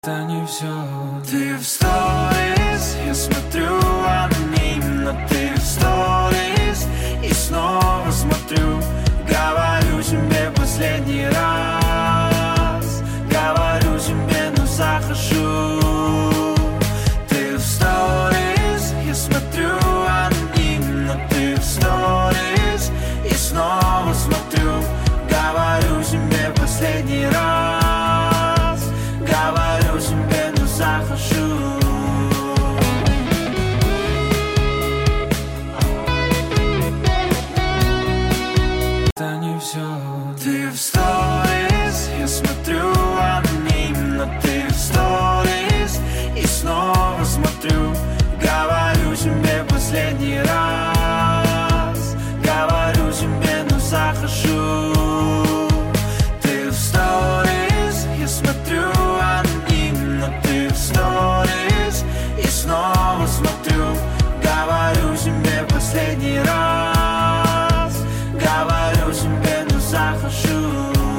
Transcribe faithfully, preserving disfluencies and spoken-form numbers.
Это не все. Ты в сторис, я смотрю анонимно. Ты в сторис и снова смотрю. Говорю тебе последний раз, говорю тебе, но захожу. Ты в сторис, я смотрю анонимно. Ты в сторис и снова смотрю. Говорю тебе последний раз, говорю тебе, но захожу. Это не все. Ты в сторис, я смотрю анонимно. Ты в сторис и снова смотрю. Говорю тебе последний раз, говорю тебе, но захожу. Ты в сторис, я смотрю анонимно. Ты в сторис и снова смотрю. Говорю тебе последний раз, говорю тебе, но захожу.